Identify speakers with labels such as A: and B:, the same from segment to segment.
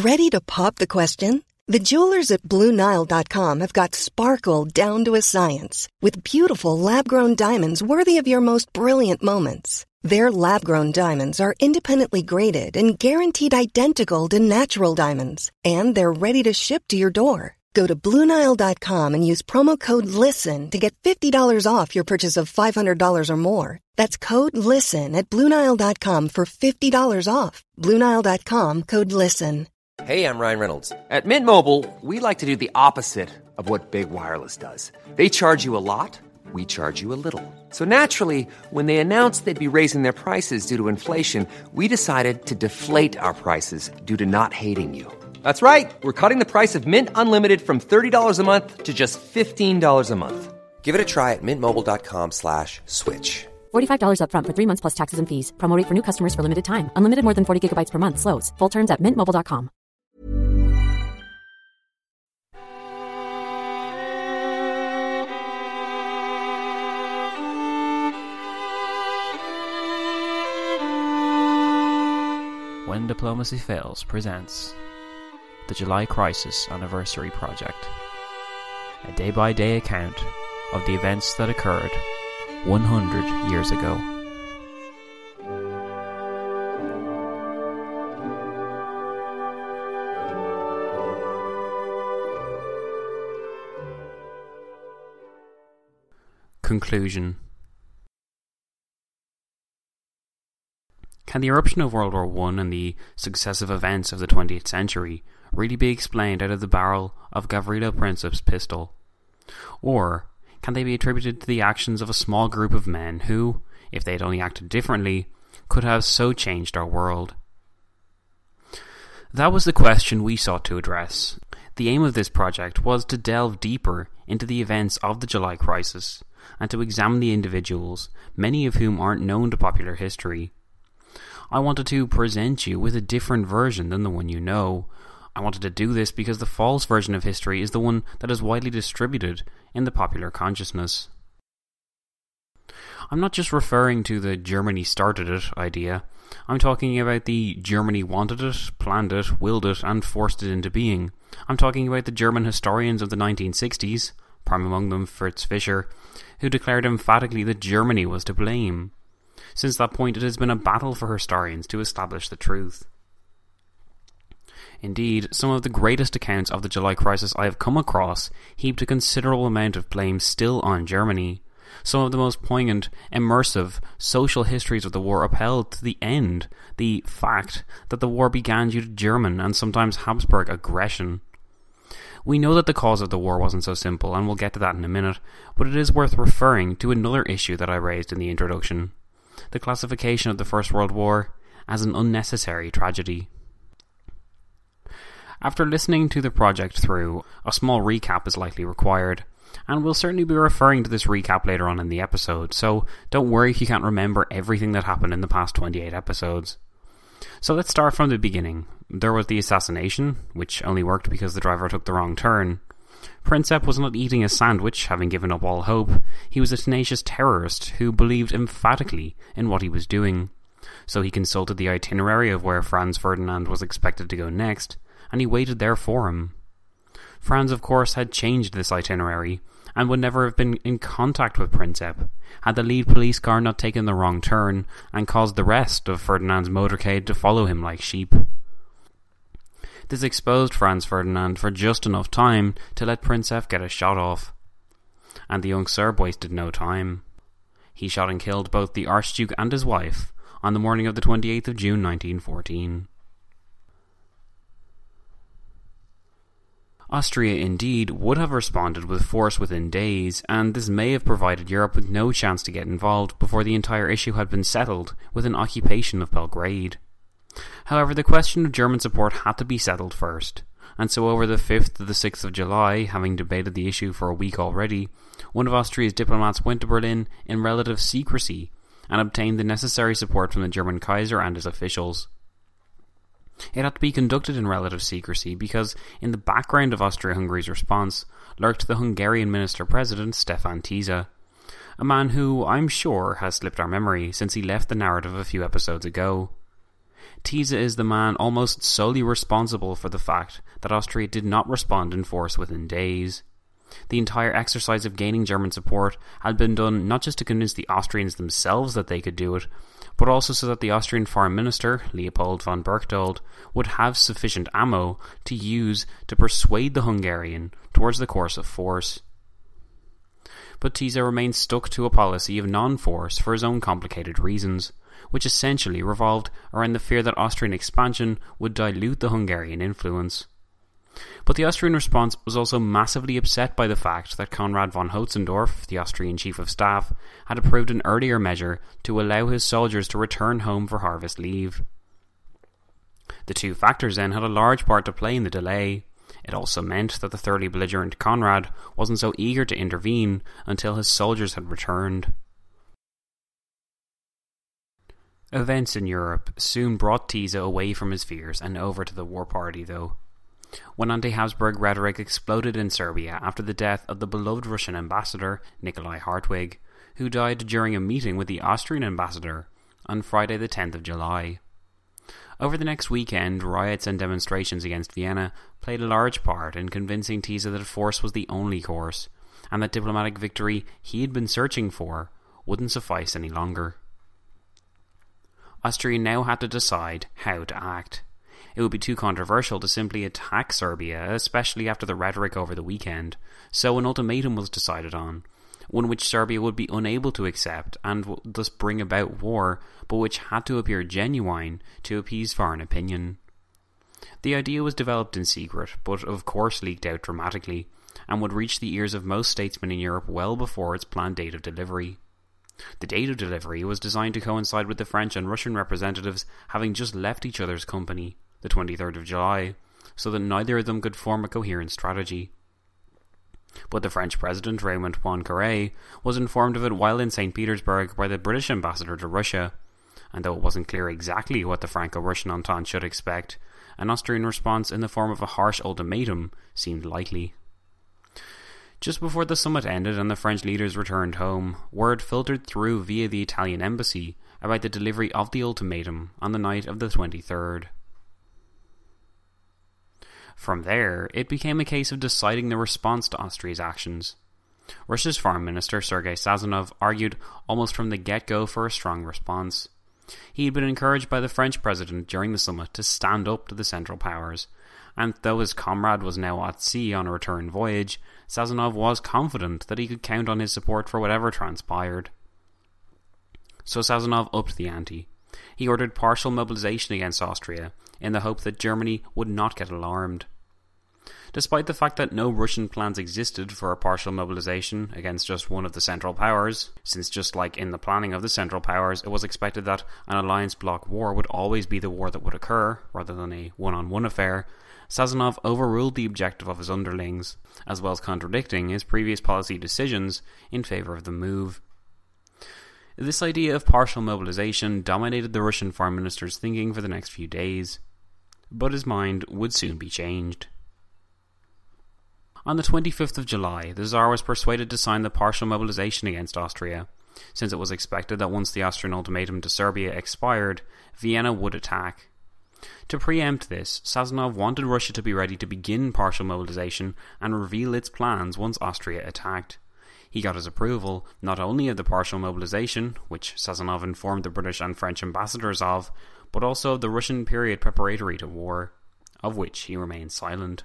A: Ready to pop the question? The jewelers at BlueNile.com have got sparkle down to a science with beautiful lab-grown diamonds worthy of your most brilliant moments. Their lab-grown diamonds are independently graded and guaranteed identical to natural diamonds, and they're ready to ship to your door. Go to BlueNile.com and use promo code LISTEN to get $50 off your purchase of $500 or more. That's code LISTEN at BlueNile.com for $50 off. BlueNile.com, code LISTEN.
B: Hey, I'm Ryan Reynolds. At Mint Mobile, we like to do the opposite of what Big Wireless does. They charge you a lot, we charge you a little. So naturally, when they announced they'd be raising their prices due to inflation, we decided to deflate our prices due to not hating you. That's right. We're cutting the price of Mint Unlimited from $30 a month to just $15 a month. Give it a try at mintmobile.com/switch.
C: $45 up front for 3 months plus taxes and fees. Promo rate for new customers for limited time. Unlimited more than 40 gigabytes per month. Slows full terms at mintmobile.com.
D: When Diplomacy Fails presents the July Crisis Anniversary Project, a day-by-day account of the events that occurred 100 years ago. Conclusion. Can the eruption of World War I and the successive events of the 20th century really be explained out of the barrel of Gavrilo Princip's pistol? Or can they be attributed to the actions of a small group of men who, if they had only acted differently, could have so changed our world? That was the question we sought to address. The aim of this project was to delve deeper into the events of the July Crisis and to examine the individuals, many of whom aren't known to popular history. I wanted to present you with a different version than the one you know. I wanted to do this because the false version of history is the one that is widely distributed in the popular consciousness. I'm not just referring to the Germany started it idea. I'm talking about the Germany wanted it, planned it, willed it, and forced it into being. I'm talking about the German historians of the 1960s, prime among them Fritz Fischer, who declared emphatically that Germany was to blame. Since that point, it has been a battle for historians to establish the truth. Indeed, some of the greatest accounts of the July Crisis I have come across heaped a considerable amount of blame still on Germany. Some of the most poignant, immersive, social histories of the war upheld to the end the fact that the war began due to German and sometimes Habsburg aggression. We know that the cause of the war wasn't so simple, and we'll get to that in a minute, but it is worth referring to another issue that I raised in the introduction: the classification of the First World War as an unnecessary tragedy. After listening to the project through, a small recap is likely required, and we'll certainly be referring to this recap later on in the episode, so don't worry if you can't remember everything that happened in the past 28 episodes. So let's start from the beginning. There was the assassination, which only worked because the driver took the wrong turn. Princip was not eating a sandwich, having given up all hope. He was a tenacious terrorist who believed emphatically in what he was doing. So he consulted the itinerary of where Franz Ferdinand was expected to go next, and he waited there for him. Franz, of course, had changed this itinerary, and would never have been in contact with Princip, had the lead police car not taken the wrong turn, and caused the rest of Ferdinand's motorcade to follow him like sheep. This exposed Franz Ferdinand for just enough time to let Princip get a shot off. And the young Serb wasted no time. He shot and killed both the Archduke and his wife on the morning of the 28th of June 1914. Austria indeed would have responded with force within days, and this may have provided Europe with no chance to get involved before the entire issue had been settled with an occupation of Belgrade. However, the question of German support had to be settled first, and so over the 5th to the 6th of July, having debated the issue for a week already, one of Austria's diplomats went to Berlin in relative secrecy and obtained the necessary support from the German Kaiser and his officials. It had to be conducted in relative secrecy because in the background of Austria-Hungary's response lurked the Hungarian Minister-President Stefan Tisza, a man who I'm sure has slipped our memory since he left the narrative a few episodes ago. Tisza is the man almost solely responsible for the fact that Austria did not respond in force within days. The entire exercise of gaining German support had been done not just to convince the Austrians themselves that they could do it, but also so that the Austrian Foreign Minister, Leopold von Berchtold, would have sufficient ammo to use to persuade the Hungarian towards the course of force. But Tisza remained stuck to a policy of non-force for his own complicated reasons, which essentially revolved around the fear that Austrian expansion would dilute the Hungarian influence. But the Austrian response was also massively upset by the fact that Konrad von Hötzendorf, the Austrian Chief of Staff, had approved an earlier measure to allow his soldiers to return home for harvest leave. The two factors then had a large part to play in the delay. It also meant that the thoroughly belligerent Konrad wasn't so eager to intervene until his soldiers had returned. Events in Europe soon brought Tisza away from his fears and over to the war party, though. When anti-Habsburg rhetoric exploded in Serbia after the death of the beloved Russian ambassador Nikolai Hartwig, who died during a meeting with the Austrian ambassador on Friday the 10th of July. Over the next weekend, riots and demonstrations against Vienna played a large part in convincing Tisza that force was the only course, and that diplomatic victory he had been searching for wouldn't suffice any longer. Austria now had to decide how to act. It would be too controversial to simply attack Serbia, especially after the rhetoric over the weekend, so an ultimatum was decided on, one which Serbia would be unable to accept and thus bring about war, but which had to appear genuine to appease foreign opinion. The idea was developed in secret, but of course leaked out dramatically, and would reach the ears of most statesmen in Europe well before its planned date of delivery. The date of delivery was designed to coincide with the French and Russian representatives having just left each other's company, the 23rd of July, so that neither of them could form a coherent strategy. But the French President, Raymond Poincaré, was informed of it while in St. Petersburg by the British ambassador to Russia, and though it wasn't clear exactly what the Franco-Russian Entente should expect, an Austrian response in the form of a harsh ultimatum seemed likely. Just before the summit ended and the French leaders returned home, word filtered through via the Italian embassy about the delivery of the ultimatum on the night of the 23rd. From there, it became a case of deciding the response to Austria's actions. Russia's Foreign Minister Sergei Sazonov argued almost from the get-go for a strong response. He had been encouraged by the French president during the summit to stand up to the Central Powers, and though his comrade was now at sea on a return voyage, Sazonov was confident that he could count on his support for whatever transpired. So Sazonov upped the ante. He ordered partial mobilization against Austria, in the hope that Germany would not get alarmed. Despite the fact that no Russian plans existed for a partial mobilization against just one of the Central Powers, since just like in the planning of the Central Powers, it was expected that an alliance bloc war would always be the war that would occur, rather than a one-on-one affair, Sazonov overruled the objective of his underlings, as well as contradicting his previous policy decisions in favour of the move. This idea of partial mobilization dominated the Russian Foreign Minister's thinking for the next few days, but his mind would soon be changed. On the 25th of July, the Tsar was persuaded to sign the partial mobilization against Austria, since it was expected that once the Austrian ultimatum to Serbia expired, Vienna would attack. To preempt this, Sazonov wanted Russia to be ready to begin partial mobilization and reveal its plans once Austria attacked. He got his approval not only of the partial mobilization, which Sazonov informed the British and French ambassadors of, but also of the Russian period preparatory to war, of which he remained silent.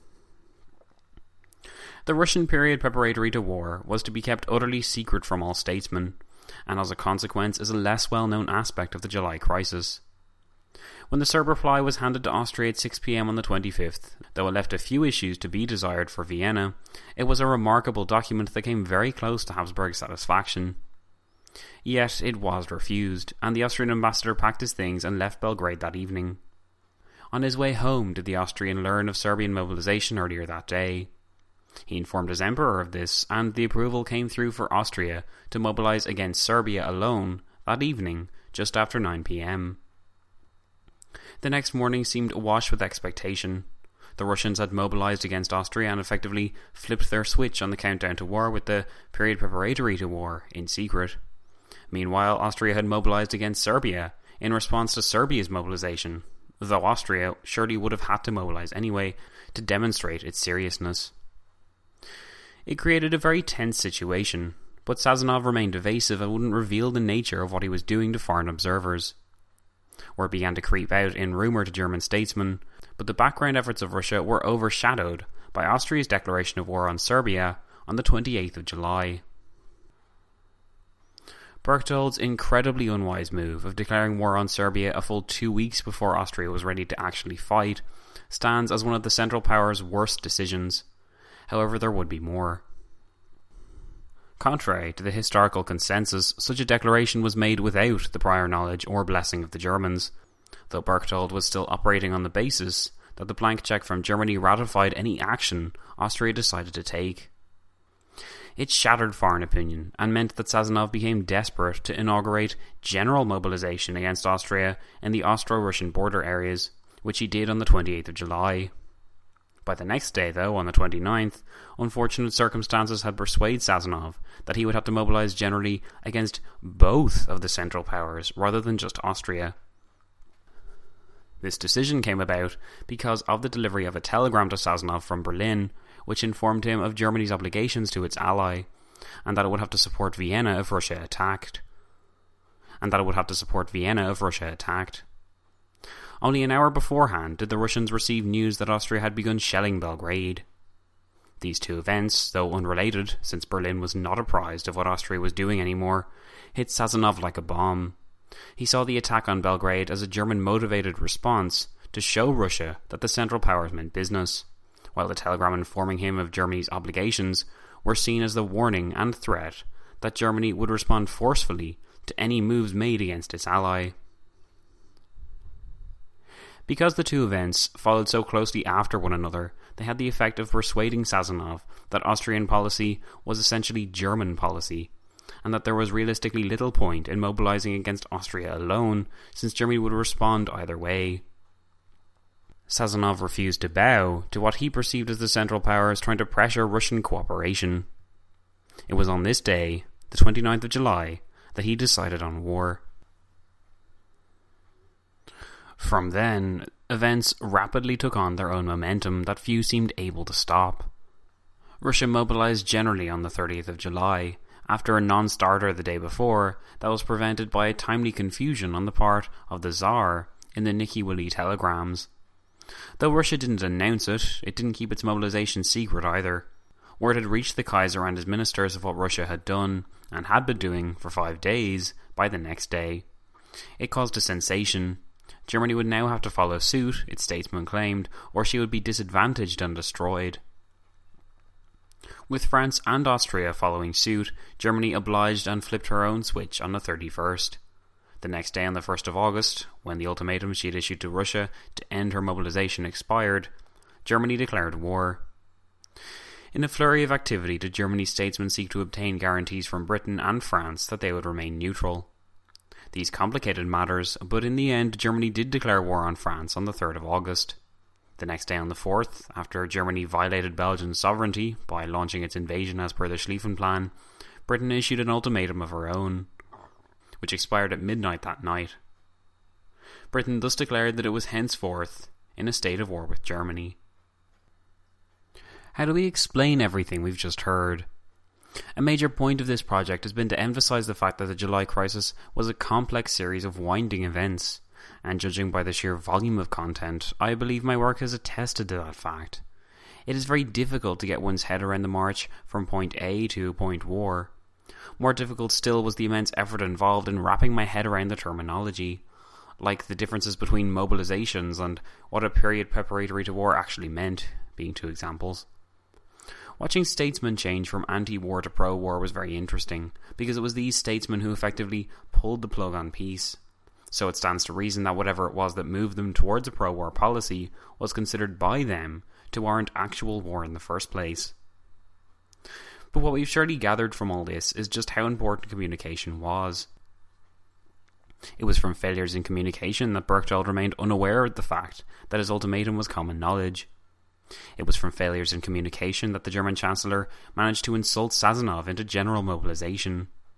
D: The Russian period preparatory to war was to be kept utterly secret from all statesmen, and as a consequence is a less well-known aspect of the July crisis. When the Serb reply was handed to Austria at 6 p.m. on the 25th, though it left a few issues to be desired for Vienna, it was a remarkable document that came very close to Habsburg satisfaction. Yet it was refused, and the Austrian ambassador packed his things and left Belgrade that evening. On his way home did the Austrian learn of Serbian mobilization earlier that day. He informed his emperor of this, and the approval came through for Austria to mobilize against Serbia alone that evening, just after 9 p.m. The next morning seemed awash with expectation. The Russians had mobilized against Austria and effectively flipped their switch on the countdown to war with the period preparatory to war in secret. Meanwhile, Austria had mobilized against Serbia in response to Serbia's mobilization, though Austria surely would have had to mobilize anyway to demonstrate its seriousness. It created a very tense situation, but Sazonov remained evasive and wouldn't reveal the nature of what he was doing to foreign observers. Word began to creep out in rumour to German statesmen, but the background efforts of Russia were overshadowed by Austria's declaration of war on Serbia on the 28th of July. Berchtold's incredibly unwise move of declaring war on Serbia a full 2 weeks before Austria was ready to actually fight stands as one of the Central Powers' worst decisions. However, there would be more. Contrary to the historical consensus, such a declaration was made without the prior knowledge or blessing of the Germans, though Berchtold was still operating on the basis that the blank check from Germany ratified any action Austria decided to take. It shattered foreign opinion and meant that Sazonov became desperate to inaugurate general mobilization against Austria in the Austro-Russian border areas, which he did on the 28th of July. By the next day, though, on the 29th, unfortunate circumstances had persuaded Sazonov that he would have to mobilize generally against both of the Central Powers rather than just Austria. This decision came about because of the delivery of a telegram to Sazonov from Berlin, which informed him of Germany's obligations to its ally, and that it would have to support Vienna if Russia attacked. Only an hour beforehand did the Russians receive news that Austria had begun shelling Belgrade. These two events, though unrelated, since Berlin was not apprised of what Austria was doing anymore, hit Sazonov like a bomb. He saw the attack on Belgrade as a German-motivated response to show Russia that the Central Powers meant business, while the telegram informing him of Germany's obligations were seen as the warning and threat that Germany would respond forcefully to any moves made against its ally. Because the two events followed so closely after one another, they had the effect of persuading Sazonov that Austrian policy was essentially German policy, and that there was realistically little point in mobilizing against Austria alone, since Germany would respond either way. Sazonov refused to bow to what he perceived as the Central Powers trying to pressure Russian cooperation. It was on this day, the 29th of July, that he decided on war. From then, events rapidly took on their own momentum that few seemed able to stop. Russia mobilized generally on the 30th of July, after a non-starter the day before that was prevented by a timely confusion on the part of the Tsar in the Nicky Willy telegrams. Though Russia didn't announce it, it didn't keep its mobilization secret either. Word had reached the Kaiser and his ministers of what Russia had done, and had been doing for 5 days, by the next day. It caused a sensation. Germany would now have to follow suit, its statesmen claimed, or she would be disadvantaged and destroyed. With France and Austria following suit, Germany obliged and flipped her own switch on the 31st. The next day, on the 1st of August, when the ultimatum she had issued to Russia to end her mobilization expired, Germany declared war. In a flurry of activity did Germany's statesmen seek to obtain guarantees from Britain and France that they would remain neutral. These complicated matters, but in the end Germany did declare war on France on the 3rd of August. The next day, on the 4th, after Germany violated Belgian sovereignty by launching its invasion as per the Schlieffen Plan, Britain issued an ultimatum of her own, which expired at midnight that night. Britain thus declared that it was henceforth in a state of war with Germany. How do we explain everything we've just heard? A major point of this project has been to emphasise the fact that the July crisis was a complex series of winding events, and judging by the sheer volume of content, I believe my work has attested to that fact. It is very difficult to get one's head around the march from point A to point war. More difficult still was the immense effort involved in wrapping my head around the terminology, like the differences between mobilizations and what a period preparatory to war actually meant, being two examples. Watching statesmen change from anti-war to pro-war was very interesting, because it was these statesmen who effectively pulled the plug on peace. So it stands to reason that whatever it was that moved them towards a pro-war policy was considered by them to warrant actual war in the first place. But what we've surely gathered from all this is just how important communication was. It was from failures in communication that Berchtold remained unaware of the fact that his ultimatum was common knowledge. It was from failures in communication that the German Chancellor managed to insult Sazonov into general mobilization.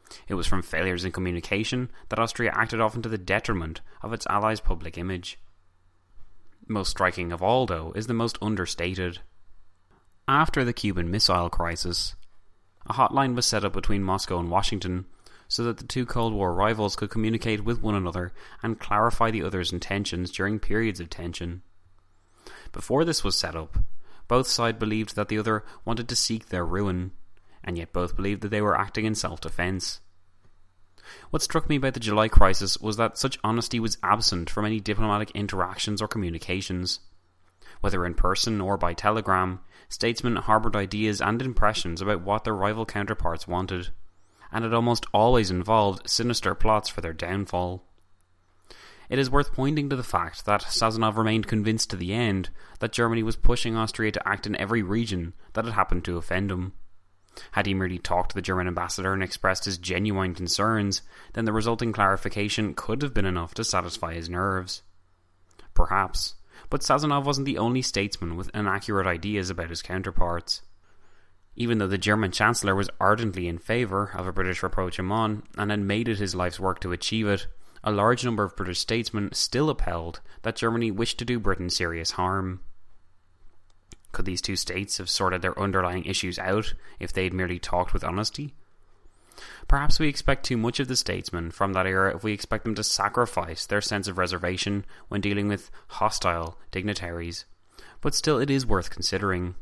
D: It was from failures in communication that Austria acted often to the detriment of its allies' public image. Most striking of all, though, is the most understated. After the Cuban Missile Crisis, a hotline was set up between Moscow and Washington so that the two Cold War rivals could communicate with one another and clarify the other's intentions during periods of tension. Before this was set up, both sides believed that the other wanted to seek their ruin, and yet both believed that they were acting in self-defense. What struck me about the July crisis was that such honesty was absent from any diplomatic interactions or communications. Whether in person or by telegram, statesmen harboured ideas and impressions about what their rival counterparts wanted, and it almost always involved sinister plots for their downfall. It is worth pointing to the fact that Sazonov remained convinced to the end that Germany was pushing Austria to act in every region that had happened to offend him. Had he merely talked to the German ambassador and expressed his genuine concerns, then the resulting clarification could have been enough to satisfy his nerves. Perhaps, but Sazonov wasn't the only statesman with inaccurate ideas about his counterparts. Even though the German Chancellor was ardently in favour of a British rapprochement on, and had made it his life's work to achieve it, a large number of British statesmen still upheld that Germany wished to do Britain serious harm. Could these two states have sorted their underlying issues out if they had merely talked with honesty? Perhaps we expect too much of the statesmen from that era if we expect them to sacrifice their sense of reservation when dealing with hostile dignitaries, but still it is worth considering.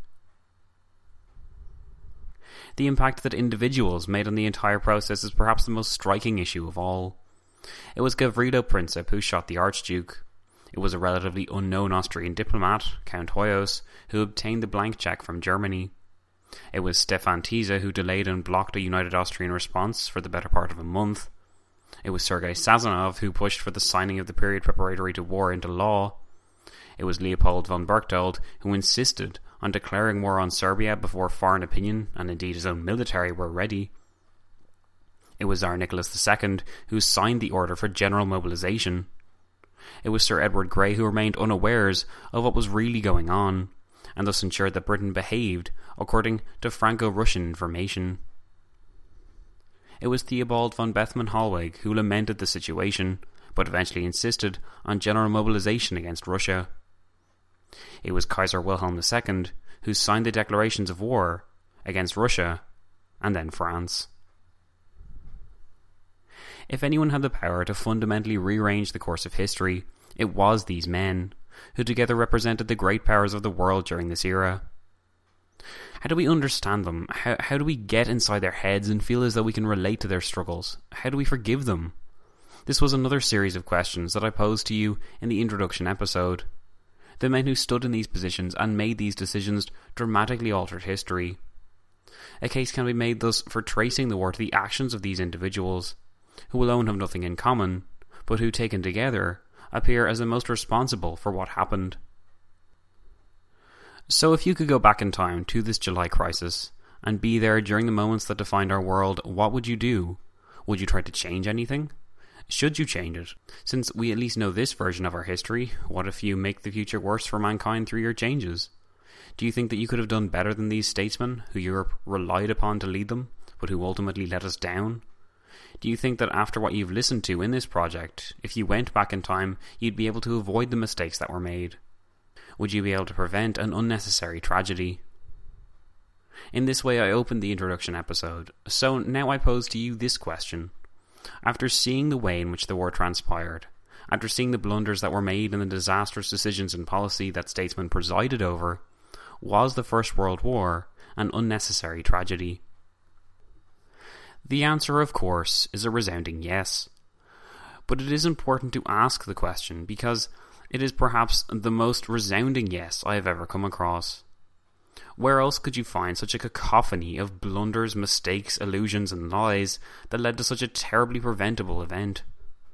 D: The impact that individuals made on the entire process is perhaps the most striking issue of all. It was Gavrilo Princip who shot the Archduke. It was a relatively unknown Austrian diplomat, Count Hoyos, who obtained the blank check from Germany. It was Stefan Tisza who delayed and blocked a united Austrian response for the better part of a month. It was Sergei Sazonov who pushed for the signing of the period preparatory to war into law. It was Leopold von Berchtold who insisted on declaring war on Serbia before foreign opinion, and indeed his own military, were ready. It was Tsar Nicholas II who signed the order for general mobilization. It was Sir Edward Grey who remained unawares of what was really going on, and thus ensured that Britain behaved according to Franco-Russian information. It was Theobald von Bethmann-Hollweg who lamented the situation, but eventually insisted on general mobilization against Russia. It was Kaiser Wilhelm II who signed the declarations of war against Russia and then France. If anyone had the power to fundamentally rearrange the course of history, it was these men, who together represented the great powers of the world during this era. How do we understand them? How do we get inside their heads and feel as though we can relate to their struggles? How do we forgive them? This was another series of questions that I posed to you in the introduction episode. The men who stood in these positions and made these decisions dramatically altered history. A case can be made thus for tracing the war to the actions of these individuals, who alone have nothing in common, but who taken together appear as the most responsible for what happened. So if you could go back in time to this July crisis and be there during the moments that defined our world, what would you do? Would you try to change anything? Should you change it? Since we at least know this version of our history, what if you make the future worse for mankind through your changes? Do you think that you could have done better than these statesmen who Europe relied upon to lead them, but who ultimately let us down? Do you think that after what you've listened to in this project, if you went back in time, you'd be able to avoid the mistakes that were made? Would you be able to prevent an unnecessary tragedy? In this way I opened the introduction episode, so now I pose to you this question. After seeing the way in which the war transpired, after seeing the blunders that were made and the disastrous decisions in policy that statesmen presided over, was the First World War an unnecessary tragedy? The answer, of course, is a resounding yes. But it is important to ask the question because it is perhaps the most resounding yes I have ever come across. Where else could you find such a cacophony of blunders, mistakes, illusions and lies that led to such a terribly preventable event?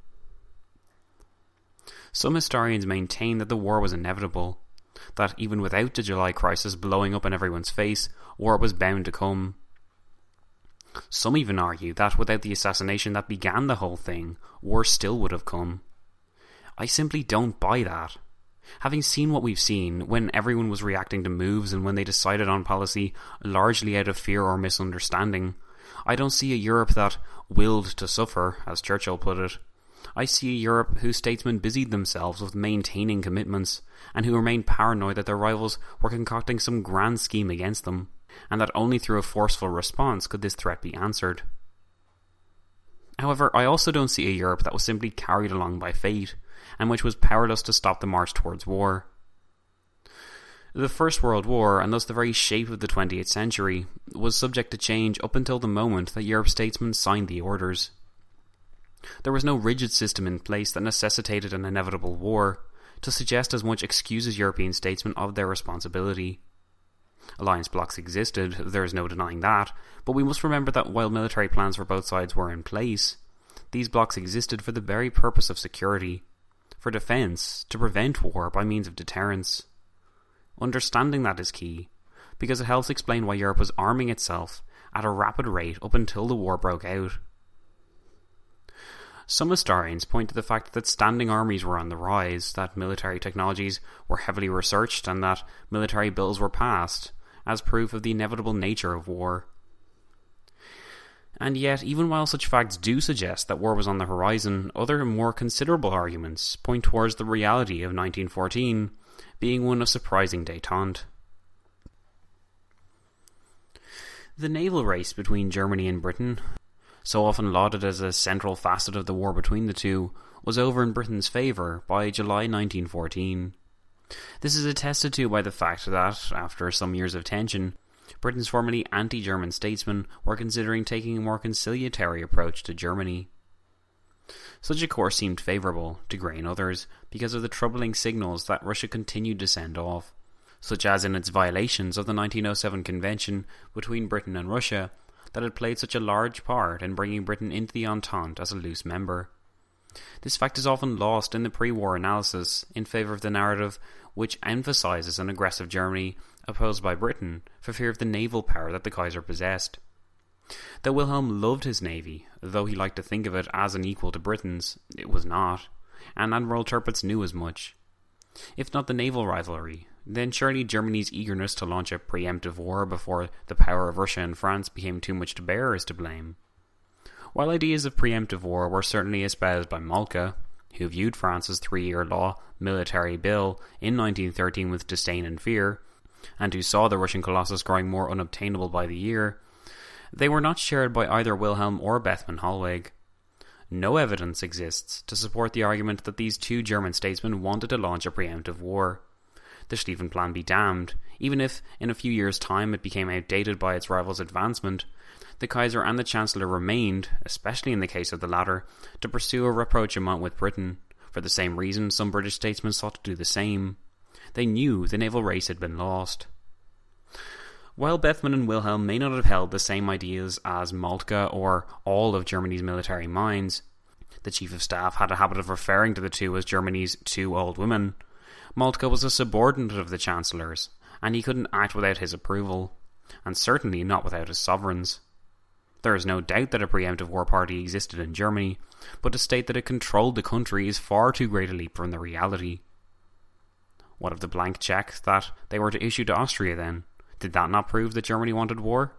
D: Some historians maintain that the war was inevitable, that even without the July crisis blowing up in everyone's face, war was bound to come. Some even argue that without the assassination that began the whole thing, war still would have come. I simply don't buy that. Having seen what we've seen, when everyone was reacting to moves and when they decided on policy largely out of fear or misunderstanding, I don't see a Europe that willed to suffer, as Churchill put it. I see a Europe whose statesmen busied themselves with maintaining commitments, and who remained paranoid that their rivals were concocting some grand scheme against them, and that only through a forceful response could this threat be answered. However, I also don't see a Europe that was simply carried along by fate, and which was powerless to stop the march towards war. The First World War, and thus the very shape of the 20th century, was subject to change up until the moment that Europe's statesmen signed the orders. There was no rigid system in place that necessitated an inevitable war, to suggest as much excuses European statesmen of their responsibility. Alliance blocks existed, there is no denying that, but we must remember that while military plans for both sides were in place, these blocks existed for the very purpose of security, for defence, to prevent war by means of deterrence. Understanding that is key, because it helps explain why Europe was arming itself at a rapid rate up until the war broke out. Some historians point to the fact that standing armies were on the rise, that military technologies were heavily researched, and that military bills were passed, as proof of the inevitable nature of war. And yet, even while such facts do suggest that war was on the horizon, other more considerable arguments point towards the reality of 1914 being one of surprising détente. The naval race between Germany and Britain, so often lauded as a central facet of the war between the two, was over in Britain's favour by July 1914. This is attested to by the fact that, after some years of tension, Britain's formerly anti-German statesmen were considering taking a more conciliatory approach to Germany. Such a course seemed favourable to Grey and others because of the troubling signals that Russia continued to send off, such as in its violations of the 1907 convention between Britain and Russia that had played such a large part in bringing Britain into the Entente as a loose member. This fact is often lost in the pre-war analysis in favour of the narrative which emphasises an aggressive Germany opposed by Britain for fear of the naval power that the Kaiser possessed. Though Wilhelm loved his navy, though he liked to think of it as an equal to Britain's, it was not, and Admiral Tirpitz knew as much. If not the naval rivalry, then surely Germany's eagerness to launch a preemptive war before the power of Russia and France became too much to bear is to blame. While ideas of preemptive war were certainly espoused by Moltke, who viewed France's 3-year law military bill in 1913 with disdain and fear, and who saw the Russian colossus growing more unobtainable by the year, they were not shared by either Wilhelm or Bethmann Hollweg. No evidence exists to support the argument that these two German statesmen wanted to launch a preemptive war. The Schlieffen Plan be damned, even if in a few years' time it became outdated by its rival's advancement, the Kaiser and the Chancellor remained, especially in the case of the latter, to pursue a rapprochement with Britain. For the same reason, some British statesmen sought to do the same. They knew the naval race had been lost. While Bethmann and Wilhelm may not have held the same ideas as Moltke or all of Germany's military minds, the Chief of Staff had a habit of referring to the two as Germany's two old women. Moltke was a subordinate of the Chancellor's, and he couldn't act without his approval, and certainly not without his sovereign's. There is no doubt that a preemptive war party existed in Germany, but to state that it controlled the country is far too great a leap from the reality. What of the blank cheque that they were to issue to Austria then? Did that not prove that Germany wanted war?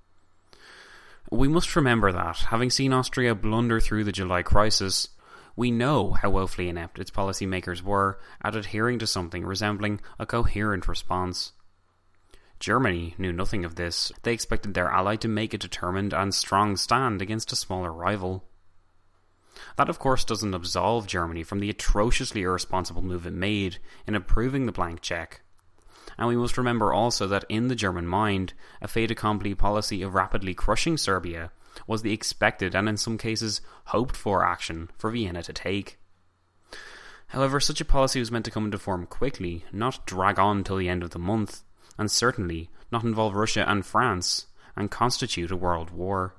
D: We must remember that, having seen Austria blunder through the July crisis, we know how woefully inept its policymakers were at adhering to something resembling a coherent response. Germany knew nothing of this. They expected their ally to make a determined and strong stand against a smaller rival. That, of course, doesn't absolve Germany from the atrociously irresponsible move it made in approving the blank cheque. And we must remember also that in the German mind, a fait accompli policy of rapidly crushing Serbia was the expected and in some cases hoped for action for Vienna to take. However, such a policy was meant to come into form quickly, not drag on till the end of the month, and certainly not involve Russia and France, and constitute a world war.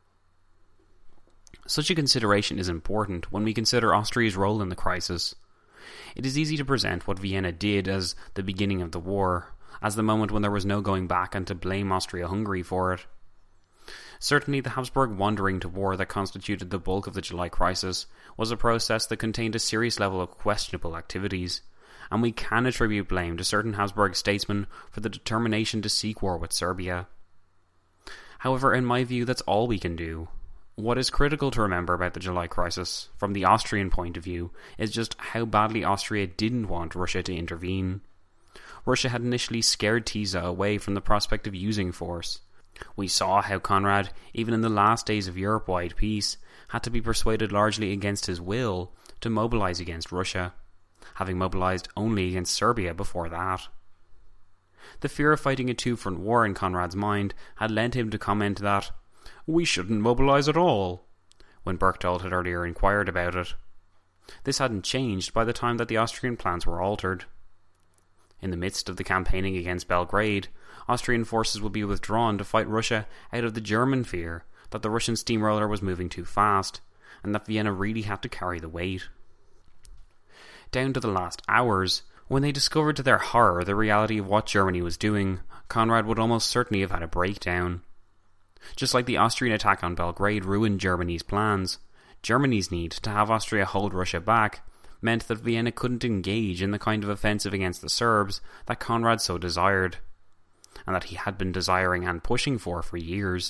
D: Such a consideration is important when we consider Austria's role in the crisis. It is easy to present what Vienna did as the beginning of the war, as the moment when there was no going back and to blame Austria-Hungary for it. Certainly the Habsburg wandering to war that constituted the bulk of the July crisis was a process that contained a serious level of questionable activities, and we can attribute blame to certain Habsburg statesmen for the determination to seek war with Serbia. However, in my view, that's all we can do. What is critical to remember about the July crisis, from the Austrian point of view, is just how badly Austria didn't want Russia to intervene. Russia had initially scared Tisza away from the prospect of using force. We saw how Conrad, even in the last days of Europe-wide peace, had to be persuaded largely against his will to mobilise against Russia, having mobilised only against Serbia before that. The fear of fighting a two-front war in Conrad's mind had led him to comment that, "We shouldn't mobilise at all," when Berchtold had earlier inquired about it. This hadn't changed by the time that the Austrian plans were altered. In the midst of the campaigning against Belgrade, Austrian forces would be withdrawn to fight Russia out of the German fear that the Russian steamroller was moving too fast, and that Vienna really had to carry the weight. Down to the last hours, when they discovered to their horror the reality of what Germany was doing, Conrad would almost certainly have had a breakdown. Just like the Austrian attack on Belgrade ruined Germany's plans, Germany's need to have Austria hold Russia back meant that Vienna couldn't engage in the kind of offensive against the Serbs that Conrad so desired, and that he had been desiring and pushing for years.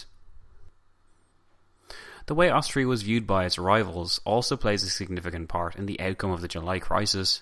D: The way Austria was viewed by its rivals also plays a significant part in the outcome of the July crisis.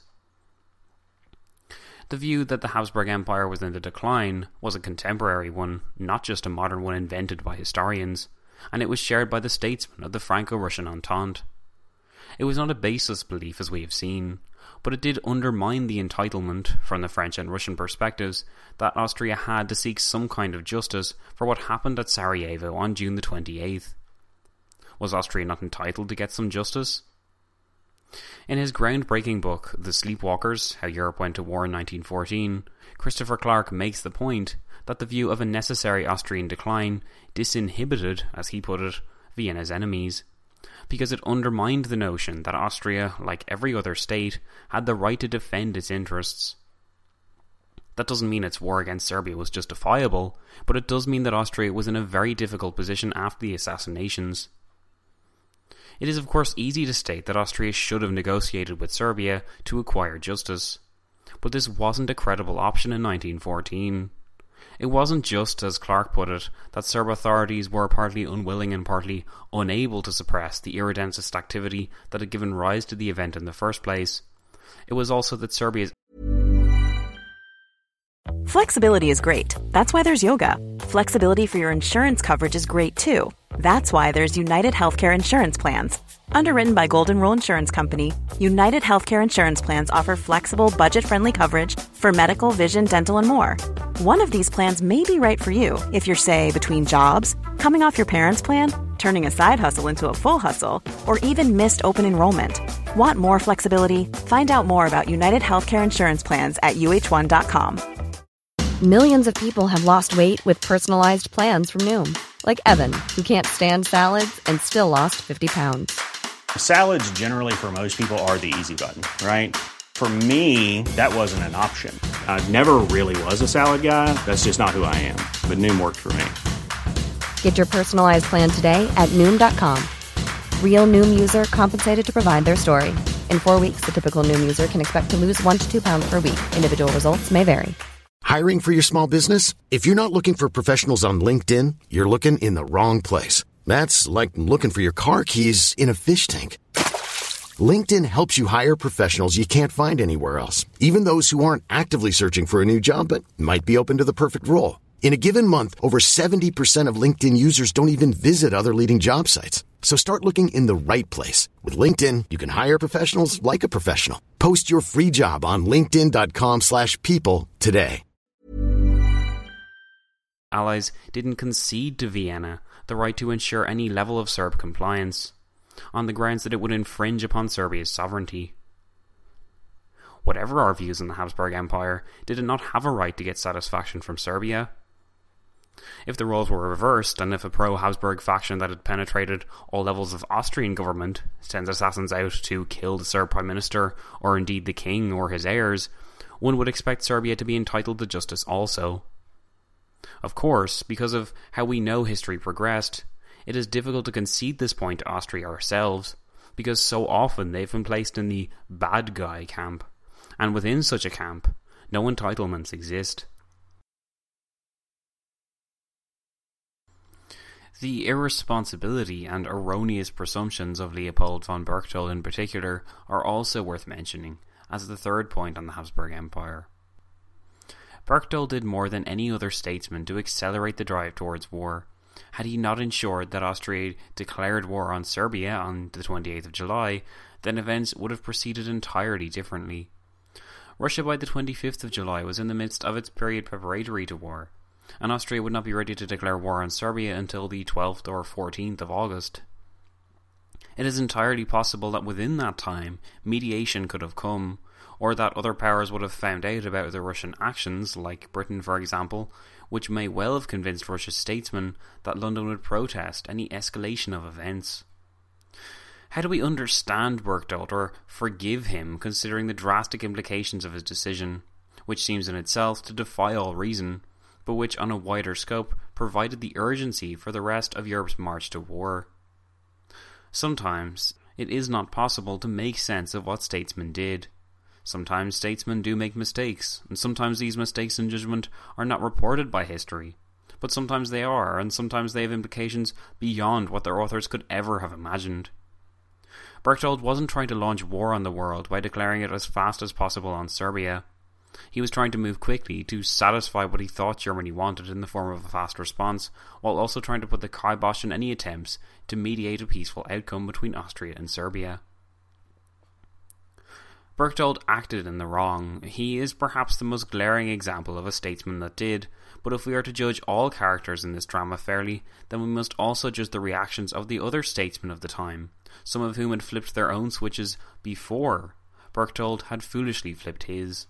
D: The view that the Habsburg Empire was in the decline was a contemporary one, not just a modern one invented by historians, and it was shared by the statesmen of the Franco-Russian Entente. It was not a baseless belief as we have seen, but it did undermine the entitlement, from the French and Russian perspectives, that Austria had to seek some kind of justice for what happened at Sarajevo on June the 28th. Was Austria not entitled to get some justice? In his groundbreaking book, The Sleepwalkers, How Europe Went to War in 1914, Christopher Clark makes the point that the view of a necessary Austrian decline disinhibited, as he put it, Vienna's enemies, because it undermined the notion that Austria, like every other state, had the right to defend its interests. That doesn't mean its war against Serbia was justifiable, but it does mean that Austria was in a very difficult position after the assassinations. It is of course easy to state that Austria should have negotiated with Serbia to acquire justice, but this wasn't a credible option in 1914. It wasn't just, as Clark put it, that Serb authorities were partly unwilling and partly unable to suppress the irredentist activity that had given rise to the event in the first place. It was also that Serbia's
E: Flexibility is great. That's why there's yoga. Flexibility for your insurance coverage is great too. That's why there's United Healthcare Insurance Plans. Underwritten by Golden Rule Insurance Company, United Healthcare Insurance Plans offer flexible, budget-friendly coverage for medical, vision, dental, and more. One of these plans may be right for you if you're, say, between jobs, coming off your parents' plan, turning a side hustle into a full hustle, or even missed open enrollment. Want more flexibility? Find out more about United Healthcare Insurance Plans at UH1.com.
C: Millions of people have lost weight with personalized plans from Noom. Like Evan, who can't stand salads and still lost 50 pounds.
F: Salads generally for most people are the easy button, right? For me, that wasn't an option. I never really was a salad guy. That's just not who I am. But Noom worked for me.
C: Get your personalized plan today at Noom.com. Real Noom user compensated to provide their story. In 4 weeks, the typical Noom user can expect to lose 1 to 2 pounds per week. Individual results may vary.
G: Hiring for your small business? If you're not looking for professionals on LinkedIn, you're looking in the wrong place. That's like looking for your car keys in a fish tank. LinkedIn helps you hire professionals you can't find anywhere else, even those who aren't actively searching for a new job but might be open to the perfect role. In a given month, over 70% of LinkedIn users don't even visit other leading job sites. So start looking in the right place. With LinkedIn, you can hire professionals like a professional. Post your free job on linkedin.com/people today.
D: Allies didn't concede to Vienna the right to ensure any level of Serb compliance, on the grounds that it would infringe upon Serbia's sovereignty. Whatever our views on the Habsburg Empire, did it not have a right to get satisfaction from Serbia? If the roles were reversed, and if a pro-Habsburg faction that had penetrated all levels of Austrian government sends assassins out to kill the Serb Prime Minister, or indeed the king or his heirs, one would expect Serbia to be entitled to justice also. Of course, because of how we know history progressed, it is difficult to concede this point to Austria ourselves, because so often they've been placed in the bad guy camp, and within such a camp, no entitlements exist. The irresponsibility and erroneous presumptions of Leopold von Berchtold in particular are also worth mentioning, as the third point on the Habsburg Empire. Berchtold did more than any other statesman to accelerate the drive towards war. Had he not ensured that Austria declared war on Serbia on the 28th of July, then events would have proceeded entirely differently. Russia by the 25th of July was in the midst of its period preparatory to war, and Austria would not be ready to declare war on Serbia until the 12th or 14th of August. It is entirely possible that within that time, mediation could have come, or that other powers would have found out about the Russian actions, like Britain for example, which may well have convinced Russia's statesmen that London would protest any escalation of events. How do we understand Berchtold or forgive him, considering the drastic implications of his decision, which seems in itself to defy all reason, but which on a wider scope provided the urgency for the rest of Europe's march to war? Sometimes it is not possible to make sense of what statesmen did. Sometimes statesmen do make mistakes, and sometimes these mistakes in judgment are not reported by history. But sometimes they are, and sometimes they have implications beyond what their authors could ever have imagined. Berchtold wasn't trying to launch war on the world by declaring it as fast as possible on Serbia. He was trying to move quickly to satisfy what he thought Germany wanted in the form of a fast response, while also trying to put the kibosh on any attempts to mediate a peaceful outcome between Austria and Serbia. Berchtold acted in the wrong. He is perhaps the most glaring example of a statesman that did, but if we are to judge all characters in this drama fairly, then we must also judge the reactions of the other statesmen of the time, some of whom had flipped their own switches before Berchtold had foolishly flipped his.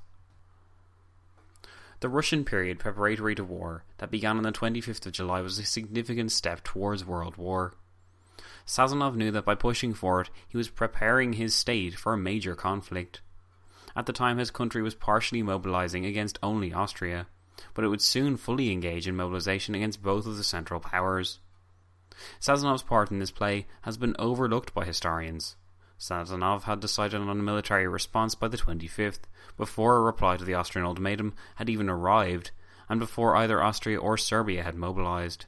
D: The Russian period preparatory to war that began on the 25th of July was a significant step towards world war. Sazonov knew that by pushing for it, he was preparing his state for a major conflict. At the time, his country was partially mobilizing against only Austria, but it would soon fully engage in mobilization against both of the Central Powers. Sazonov's part in this play has been overlooked by historians. Sazonov had decided on a military response by the 25th, before a reply to the Austrian ultimatum had even arrived, and before either Austria or Serbia had mobilized.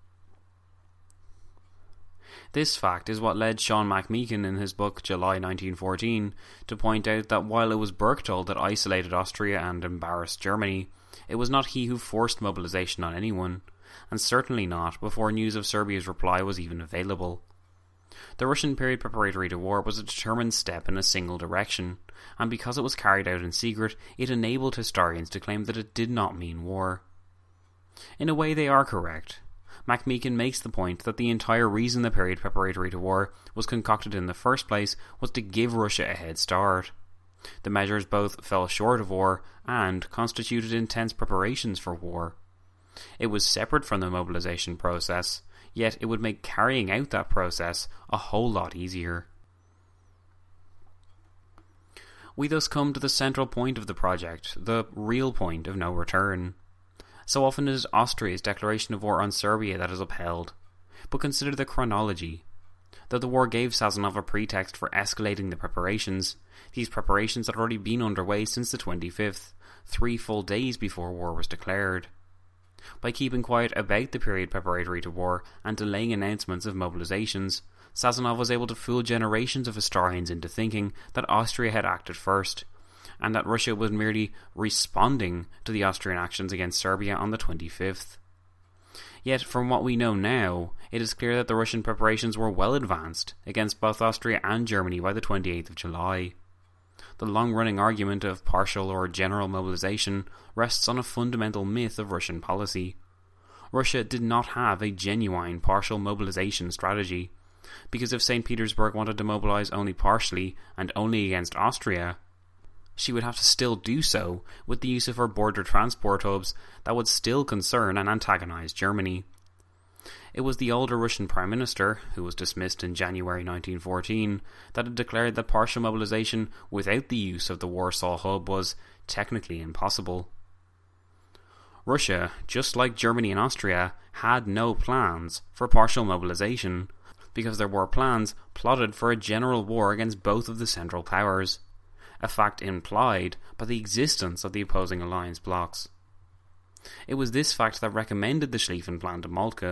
D: This fact is what led Sean McMeekin in his book July 1914 to point out that while it was Berchtold that isolated Austria and embarrassed Germany, it was not he who forced mobilization on anyone, and certainly not before news of Serbia's reply was even available. The Russian period preparatory to war was a determined step in a single direction, and because it was carried out in secret, it enabled historians to claim that it did not mean war. In a way they are correct. McMeekin makes the point that the entire reason the period preparatory to war was concocted in the first place was to give Russia a head start. The measures both fell short of war and constituted intense preparations for war. It was separate from the mobilization process, yet it would make carrying out that process a whole lot easier. We thus come to the central point of the project, the real point of no return. So often it is Austria's declaration of war on Serbia that is upheld. But consider the chronology. Though the war gave Sazonov a pretext for escalating the preparations, these preparations had already been underway since the 25th, 3 full days before war was declared. By keeping quiet about the period preparatory to war and delaying announcements of mobilizations, Sazonov was able to fool generations of historians into thinking that Austria had acted first, and that Russia was merely responding to the Austrian actions against Serbia on the 25th. Yet, from what we know now, it is clear that the Russian preparations were well advanced against both Austria and Germany by the 28th of July. The long-running argument of partial or general mobilization rests on a fundamental myth of Russian policy. Russia did not have a genuine partial mobilization strategy, because if St. Petersburg wanted to mobilize only partially and only against Austria, she would have to still do so with the use of her border transport hubs that would still concern and antagonize Germany. It was the older Russian Prime Minister, who was dismissed in January 1914, that had declared that partial mobilization without the use of the Warsaw hub was technically impossible. Russia, just like Germany and Austria, had no plans for partial mobilization, because there were plans plotted for a general war against both of the Central Powers, a fact implied by the existence of the opposing alliance blocs. It was this fact that recommended the Schlieffen Plan to Moltke,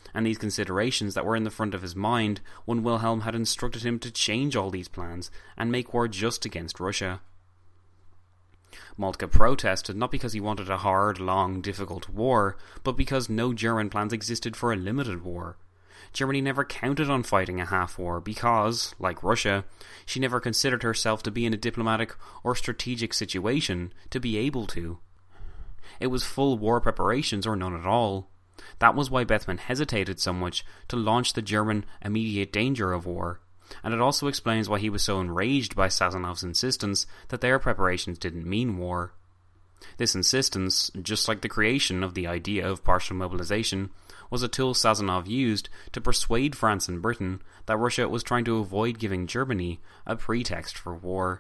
D: and these considerations that were in the front of his mind when Wilhelm had instructed him to change all these plans and make war just against Russia. Moltke protested not because he wanted a hard, long, difficult war, but because no German plans existed for a limited war. Germany never counted on fighting a half-war because, like Russia, she never considered herself to be in a diplomatic or strategic situation to be able to. It was full war preparations or none at all. That was why Bethmann hesitated so much to launch the German immediate danger of war, and it also explains why he was so enraged by Sazonov's insistence that their preparations didn't mean war. This insistence, just like the creation of the idea of partial mobilization, was a tool Sazonov used to persuade France and Britain that Russia was trying to avoid giving Germany a pretext for war.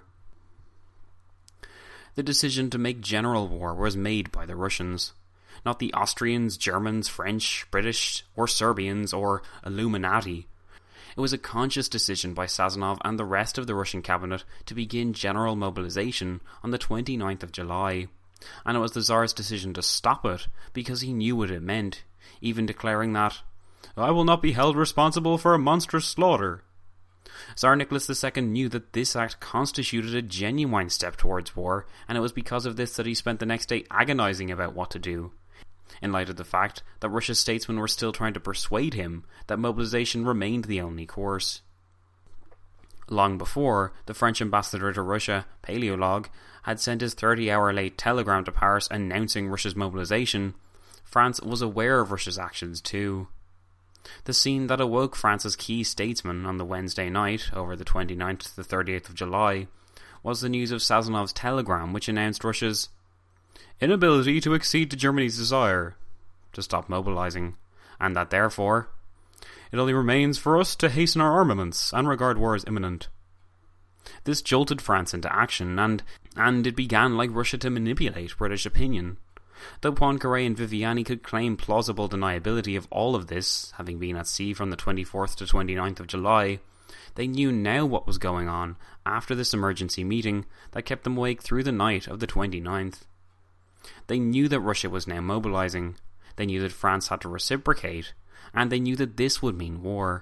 D: The decision to make general war was made by the Russians, not the Austrians, Germans, French, British, or Serbians, or Illuminati. It was a conscious decision by Sazonov and the rest of the Russian cabinet to begin general mobilization on the 29th of July, and it was the Tsar's decision to stop it because he knew what it meant, even declaring that, "I will not be held responsible for a monstrous slaughter." Tsar Nicholas II knew that this act constituted a genuine step towards war, and it was because of this that he spent the next day agonizing about what to do, in light of the fact that Russia's statesmen were still trying to persuade him that mobilization remained the only course. Long before, the French ambassador to Russia, Paleolog, had sent his 30-hour late telegram to Paris announcing Russia's mobilization, France was aware of Russia's actions too. The scene that awoke France's key statesmen on the Wednesday night, over the 29th to the 30th of July, was the news of Sazonov's telegram which announced Russia's inability to accede to Germany's desire to stop mobilizing, and that therefore, it only remains for us to hasten our armaments and regard war as imminent. This jolted France into action, and it began like Russia to manipulate British opinion. Though Poincaré and Viviani could claim plausible deniability of all of this, having been at sea from the 24th to 29th of July, they knew now what was going on after this emergency meeting that kept them awake through the night of the 29th. They knew that Russia was now mobilizing, they knew that France had to reciprocate, and they knew that this would mean war.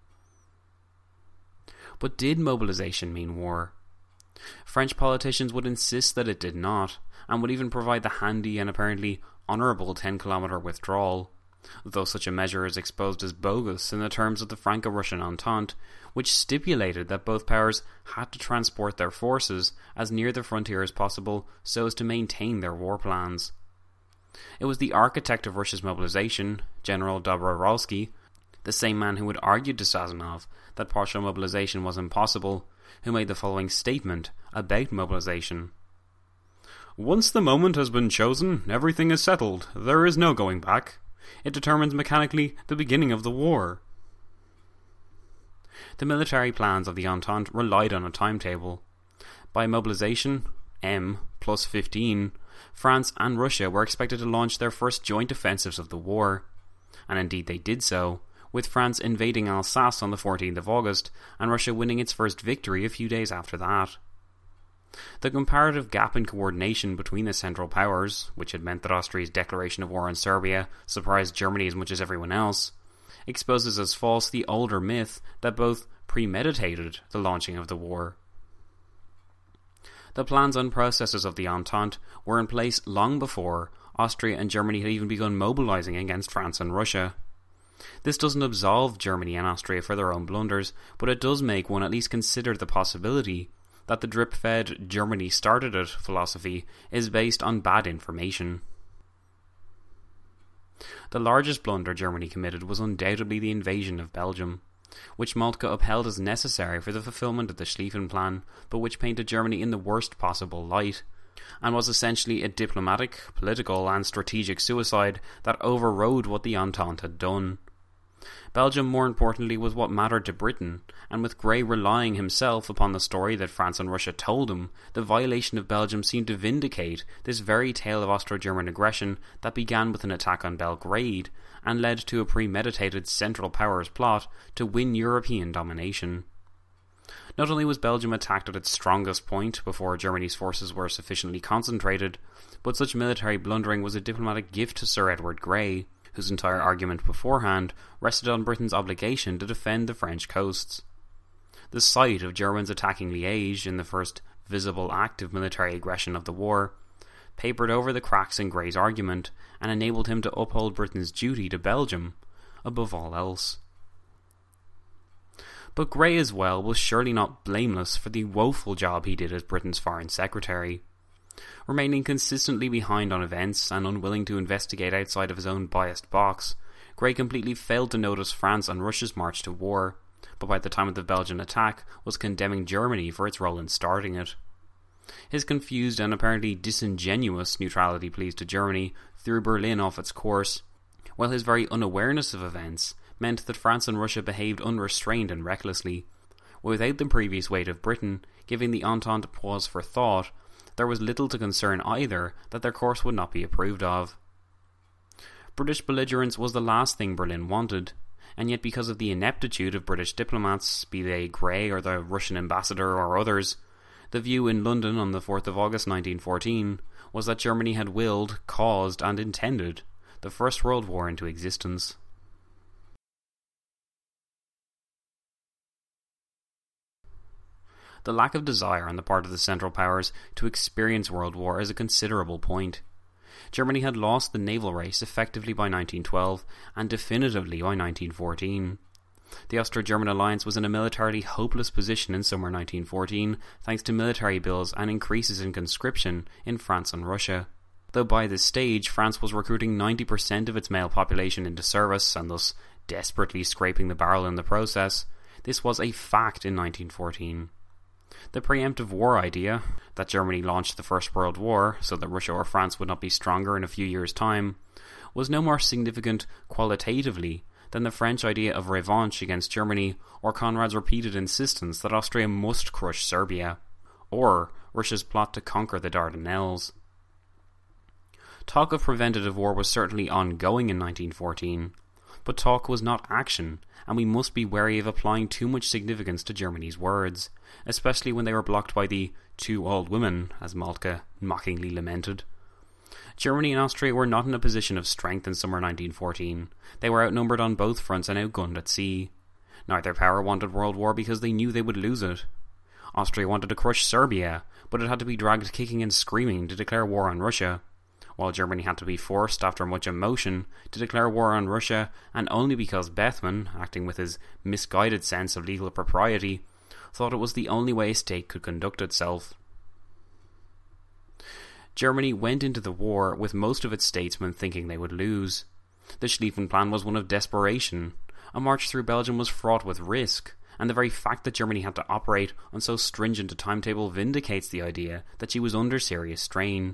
D: But did mobilization mean war? French politicians would insist that it did not, and would even provide the handy and apparently honourable 10-kilometre withdrawal, though such a measure is exposed as bogus in the terms of the Franco-Russian Entente, which stipulated that both powers had to transport their forces as near the frontier as possible so as to maintain their war plans. It was the architect of Russia's mobilization, General Dobrovolsky, the same man who had argued to Sazonov that partial mobilization was impossible, who made the following statement about mobilization. "Once the moment has been chosen, everything is settled. There is no going back. It determines mechanically the beginning of the war." The military plans of the Entente relied on a timetable. By mobilization, M+15, France and Russia were expected to launch their first joint offensives of the war, and indeed they did so, with France invading Alsace on the 14th of August and Russia winning its first victory a few days after that. The comparative gap in coordination between the Central Powers, which had meant that Austria's declaration of war on Serbia surprised Germany as much as everyone else, exposes as false the older myth that both premeditated the launching of the war. The plans and processes of the Entente were in place long before Austria and Germany had even begun mobilizing against France and Russia. This doesn't absolve Germany and Austria for their own blunders, but it does make one at least consider the possibility that the drip-fed Germany started it philosophy is based on bad information. The largest blunder Germany committed was undoubtedly the invasion of Belgium, which Moltke upheld as necessary for the fulfillment of the Schlieffen Plan, but which painted Germany in the worst possible light, and was essentially a diplomatic, political and strategic suicide that overrode what the Entente had done. Belgium, more importantly, was what mattered to Britain, and with Grey relying himself upon the story that France and Russia told him, the violation of Belgium seemed to vindicate this very tale of Austro-German aggression that began with an attack on Belgrade, and led to a premeditated Central Powers plot to win European domination. Not only was Belgium attacked at its strongest point before Germany's forces were sufficiently concentrated, but such military blundering was a diplomatic gift to Sir Edward Grey, whose entire argument beforehand rested on Britain's obligation to defend the French coasts. The sight of Germans attacking Liège in the first visible act of military aggression of the war papered over the cracks in Grey's argument and enabled him to uphold Britain's duty to Belgium above all else. But Grey as well was surely not blameless for the woeful job he did as Britain's Foreign Secretary. Remaining consistently behind on events and unwilling to investigate outside of his own biased box, Grey completely failed to notice France and Russia's march to war, but by the time of the Belgian attack was condemning Germany for its role in starting it. His confused and apparently disingenuous neutrality pleas to Germany threw Berlin off its course, while his very unawareness of events meant that France and Russia behaved unrestrained and recklessly. Without the previous weight of Britain giving the Entente pause for thought, there was little to concern either that their course would not be approved of. British belligerence was the last thing Berlin wanted, and yet because of the ineptitude of British diplomats, be they Grey or the Russian ambassador or others, the view in London on the 4th of August 1914 was that Germany had willed, caused and intended the First World War into existence. The lack of desire on the part of the Central Powers to experience World War is a considerable point. Germany had lost the naval race effectively by 1912 and definitively by 1914. The Austro-German alliance was in a militarily hopeless position in summer 1914 thanks to military bills and increases in conscription in France and Russia. Though by this stage France was recruiting 90% of its male population into service and thus desperately scraping the barrel in the process, this was a fact in 1914. The preemptive war idea, that Germany launched the First World War so that Russia or France would not be stronger in a few years' time, was no more significant qualitatively than the French idea of revanche against Germany or Conrad's repeated insistence that Austria must crush Serbia, or Russia's plot to conquer the Dardanelles. Talk of preventative war was certainly ongoing in 1914, but talk was not action, and we must be wary of applying too much significance to Germany's words, especially when they were blocked by the 2 old women, as Moltke mockingly lamented. Germany and Austria were not in a position of strength in summer 1914. They were outnumbered on both fronts and outgunned at sea. Neither power wanted world war because they knew they would lose it. Austria wanted to crush Serbia, but it had to be dragged kicking and screaming to declare war on Russia, while Germany had to be forced, after much emotion, to declare war on Russia, and only because Bethmann, acting with his misguided sense of legal propriety, thought it was the only way a state could conduct itself. Germany went into the war with most of its statesmen thinking they would lose. The Schlieffen Plan was one of desperation. A march through Belgium was fraught with risk, and the very fact that Germany had to operate on so stringent a timetable vindicates the idea that she was under serious strain.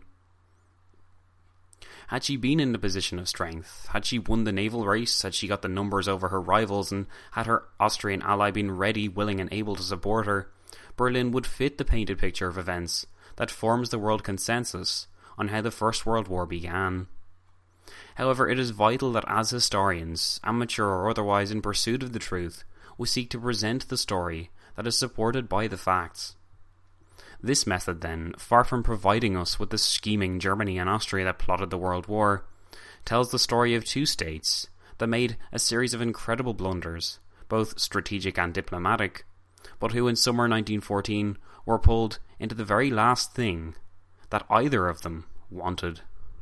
D: Had she been in a position of strength, had she won the naval race, had she got the numbers over her rivals, and had her Austrian ally been ready, willing and able to support her, Berlin would fit the painted picture of events that forms the world consensus on how the First World War began. However, it is vital that as historians, amateur or otherwise in pursuit of the truth, we seek to present the story that is supported by the facts. This method, then, far from providing us with the scheming Germany and Austria that plotted the World War, tells the story of 2 states that made a series of incredible blunders, both strategic and diplomatic, but who in summer 1914 were pulled into the very last thing that either of them wanted.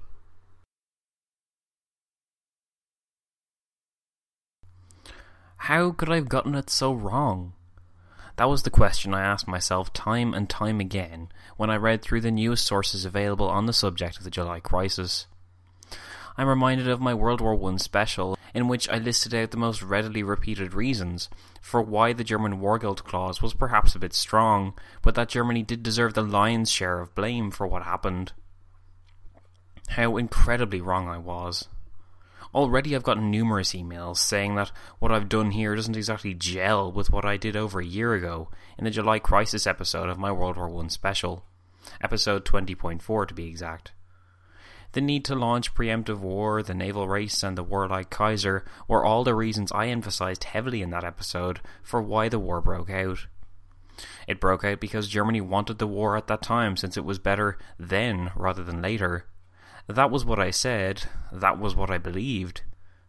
H: How could I have gotten it so wrong? That was the question I asked myself time and time again when I read through the newest sources available on the subject of the July crisis. I'm reminded of my World War I special, in which I listed out the most readily repeated reasons for why the German war guilt clause was perhaps a bit strong, but that Germany did deserve the lion's share of blame for what happened. How incredibly wrong I was. Already I've gotten numerous emails saying that what I've done here doesn't exactly gel with what I did over a year ago in the July Crisis episode of my World War I special. Episode 20.4 to be exact. The need to launch preemptive war, the naval race and the warlike Kaiser were all the reasons I emphasised heavily in that episode for why the war broke out. It broke out because Germany wanted the war at that time since it was better then rather than later. That was what I said, that was what I believed.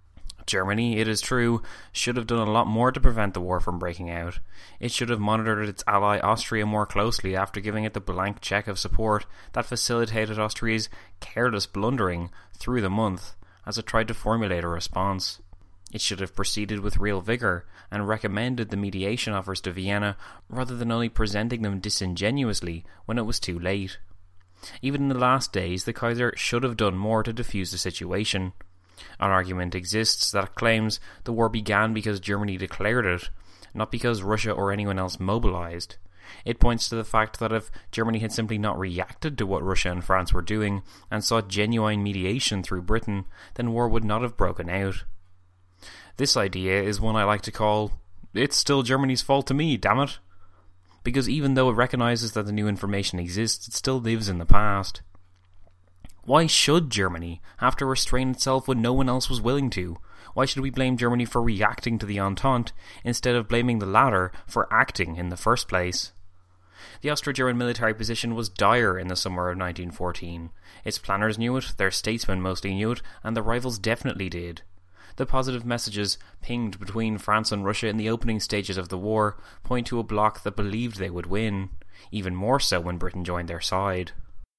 H: Germany, it is true, should have done a lot more to prevent the war from breaking out. It should have monitored its ally Austria more closely after giving it the blank cheque of support that facilitated Austria's careless blundering through the month as it tried to formulate a response. It should have proceeded with real vigour and recommended the mediation offers to Vienna rather than only presenting them disingenuously when it was too late. Even in the last days, the Kaiser should have done more to defuse the situation. An argument exists that claims the war began because Germany declared it, not because Russia or anyone else mobilized. It points to the fact that if Germany had simply not reacted to what Russia and France were doing and sought genuine mediation through Britain, then war would not have broken out. This idea is one I like to call, "It's still Germany's fault to me, damn it." Because even though it recognizes that the new information exists, it still lives in the past. Why should Germany have to restrain itself when no one else was willing to? Why should we blame Germany for reacting to the Entente instead of blaming the latter for acting in the first place? The Austro-German military position was dire in the summer of 1914. Its planners knew it, their statesmen mostly knew it, and the rivals definitely did. The positive messages pinged between France and Russia in the opening stages of the war point to a bloc that believed they would win, even more so when Britain joined their side.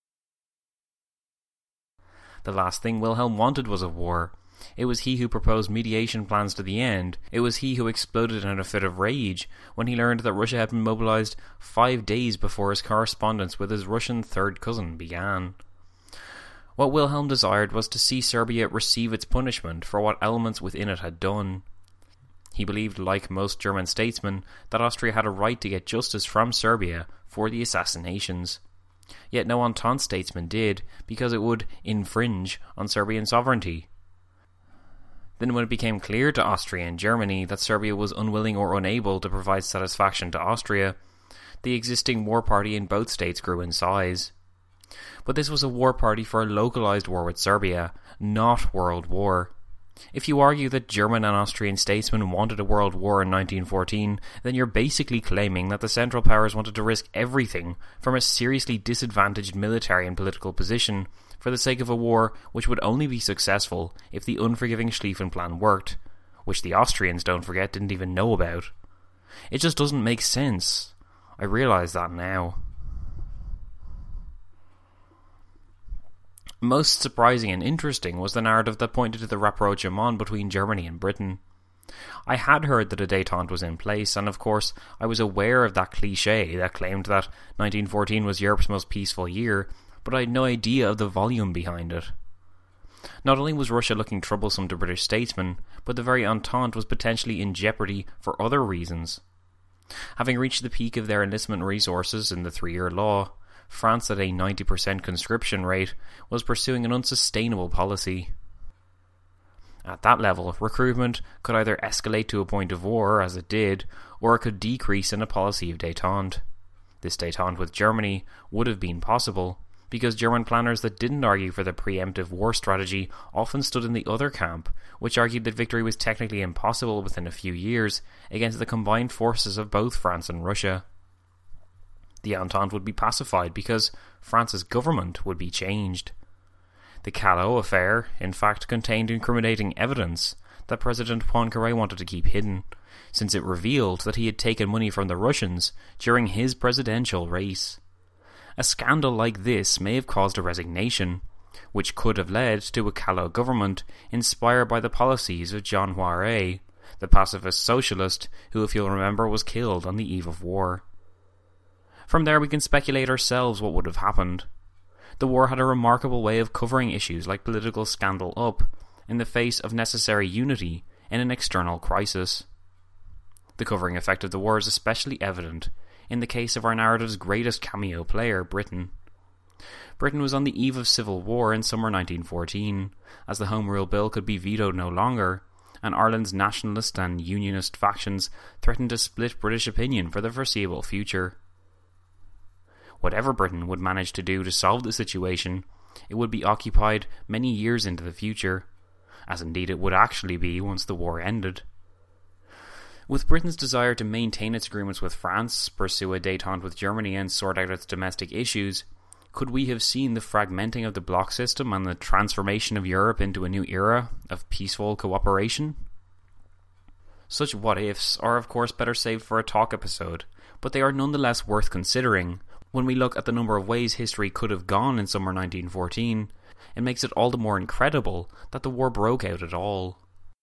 H: The last thing Wilhelm wanted was a war. It was he who proposed mediation plans to the end. It was he who exploded in a fit of rage when he learned that Russia had been mobilized 5 days before his correspondence with his Russian third cousin began. What Wilhelm desired was to see Serbia receive its punishment for what elements within it had done. He believed, like most German statesmen, that Austria had a right to get justice from Serbia for the assassinations. Yet no Entente statesman did, because it would infringe on Serbian sovereignty. Then when it became clear to Austria and Germany that Serbia was unwilling or unable to provide satisfaction to Austria, the existing war party in both states grew in size. But this was a war party for a localized war with Serbia, not world war. If you argue that German and Austrian statesmen wanted a world war in 1914, then you're basically claiming that the Central Powers wanted to risk everything from a seriously disadvantaged military and political position for the sake of a war which would only be successful if the unforgiving Schlieffen Plan worked, which the Austrians, don't forget, didn't even know about. It just doesn't make sense. I realise that now. Most surprising and interesting was the narrative that pointed to the rapprochement between Germany and Britain. I had heard that a détente was in place, and of course I was aware of that cliché that claimed that 1914 was Europe's most peaceful year, but I had no idea of the volume behind it. Not only was Russia looking troublesome to British statesmen, but the very Entente was potentially in jeopardy for other reasons. Having reached the peak of their enlistment resources in the 3-year law, France at a 90% conscription rate was pursuing an unsustainable policy. At that level, recruitment could either escalate to a point of war, as it did, or it could decrease in a policy of détente. This détente with Germany would have been possible, because German planners that didn't argue for the preemptive war strategy often stood in the other camp, which argued that victory was technically impossible within a few years against the combined forces of both France and Russia. The Entente would be pacified because France's government would be changed. The Callot affair, in fact, contained incriminating evidence that President Poincaré wanted to keep hidden, since it revealed that he had taken money from the Russians during his presidential race. A scandal like this may have caused a resignation, which could have led to a Callot government inspired by the policies of Jean Jaurès, the pacifist socialist who, if you'll remember, was killed on the eve of war. From there we can speculate ourselves what would have happened. The war had a remarkable way of covering issues like political scandal up, in the face of necessary unity in an external crisis. The covering effect of the war is especially evident in the case of our narrative's greatest cameo player, Britain. Britain was on the eve of civil war in summer 1914, as the Home Rule Bill could be vetoed no longer, and Ireland's nationalist and unionist factions threatened to split British opinion for the foreseeable future. Whatever Britain would manage to do to solve the situation, it would be occupied many years into the future, as indeed it would actually be once the war ended. With Britain's desire to maintain its agreements with France, pursue a détente with Germany and sort out its domestic issues, Could we have seen the fragmenting of the bloc system and the transformation of Europe into a new era of peaceful cooperation? Such what-ifs are of course better saved for a talk episode, but they are nonetheless worth considering. When we look at the number of ways history could have gone in summer 1914, it makes it all the more incredible that the war broke out at all.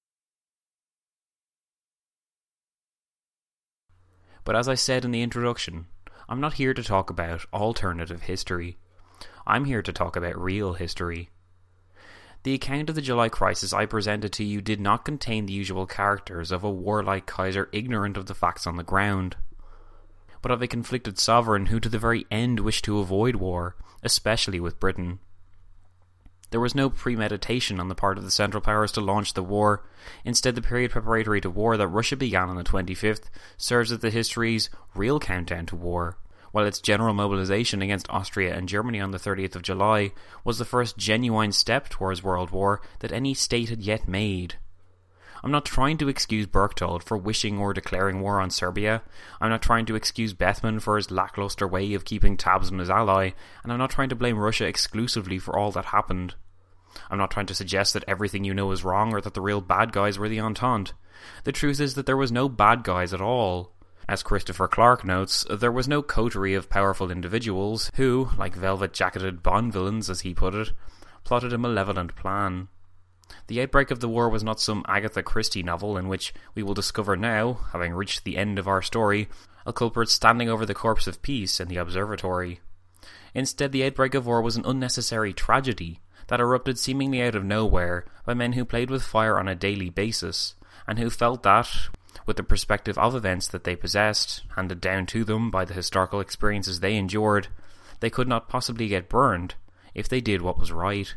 H: But as I said in the introduction, I'm not here to talk about alternative history. I'm here to talk about real history. The account of the July crisis I presented to you did not contain the usual characters of a warlike Kaiser ignorant of the facts on the ground, but of a conflicted sovereign who to the very end wished to avoid war, especially with Britain. There was no premeditation on the part of the Central Powers to launch the war. Instead, the period preparatory to war that Russia began on the 25th serves as the history's real countdown to war, while its general mobilization against Austria and Germany on the 30th of July was the first genuine step towards World War that any state had yet made. I'm not trying to excuse Berchtold for wishing or declaring war on Serbia. I'm not trying to excuse Bethmann for his lackluster way of keeping tabs on his ally, and I'm not trying to blame Russia exclusively for all that happened. I'm not trying to suggest that everything you know is wrong or that the real bad guys were the Entente. The truth is that there was no bad guys at all. As Christopher Clark notes, there was no coterie of powerful individuals who, like velvet-jacketed Bond villains as he put it, plotted a malevolent plan. The outbreak of the war was not some Agatha Christie novel in which we will discover now, having reached the end of our story, a culprit standing over the corpse of peace in the observatory. Instead, the outbreak of war was an unnecessary tragedy that erupted seemingly out of nowhere by men who played with fire on a daily basis, and who felt that, with the perspective of events that they possessed, handed down to them by the historical experiences they endured, they could not possibly get burned if they did what was right.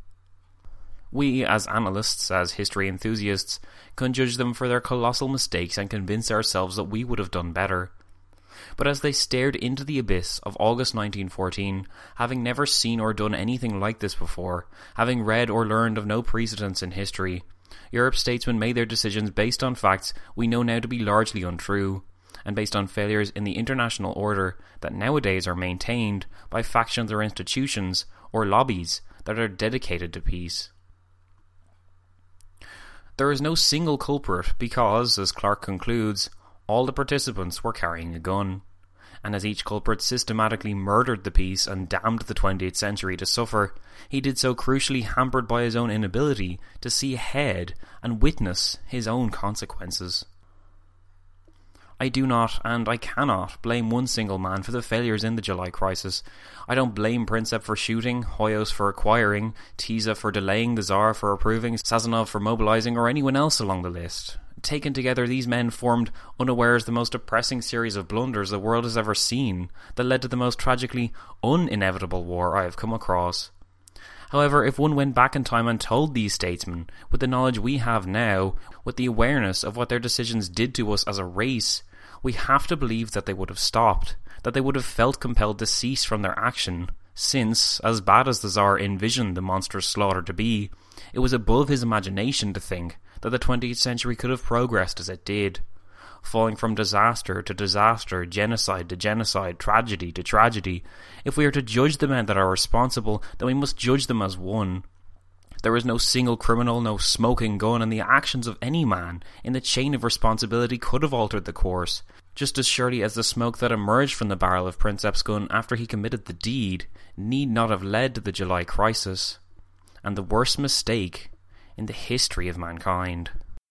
H: We, as analysts, as history enthusiasts, can judge them for their colossal mistakes and convince ourselves that we would have done better. But as they stared into the abyss of August 1914, having never seen or done anything like this before, having read or learned of no precedents in history, Europe's statesmen made their decisions based on facts we know now to be largely untrue, and based on failures in the international order that nowadays are maintained by factions or institutions or lobbies that are dedicated to peace. There is no single culprit because, as Clark concludes, all the participants were carrying a gun, and as each culprit systematically murdered the peace and damned the 20th century to suffer, he did so crucially hampered by his own inability to see ahead and witness his own consequences. I do not, and I cannot, blame one single man for the failures in the July crisis. I don't blame Princeps for shooting, Hoyos for acquiring, Tisza for delaying, the Tsar for approving, Sazonov for mobilizing, or anyone else along the list. Taken together, these men formed unawares the most depressing series of blunders the world has ever seen, that led to the most tragically uninevitable war I have come across. However, if one went back in time and told these statesmen, with the knowledge we have now, with the awareness of what their decisions did to us as a race, we have to believe that they would have stopped, that they would have felt compelled to cease from their action, since, as bad as the Tsar envisioned the monstrous slaughter to be, it was above his imagination to think that the 20th century could have progressed as it did, falling from disaster to disaster, genocide to genocide, tragedy to tragedy. If we are to judge the men that are responsible, then we must judge them as one. There is no single criminal, no smoking gun, and the actions of any man in the chain of responsibility could have altered the course, just as surely as the smoke that emerged from the barrel of Princeps' gun after he committed the deed need not have led to the July crisis, and the worst mistake in the history of mankind.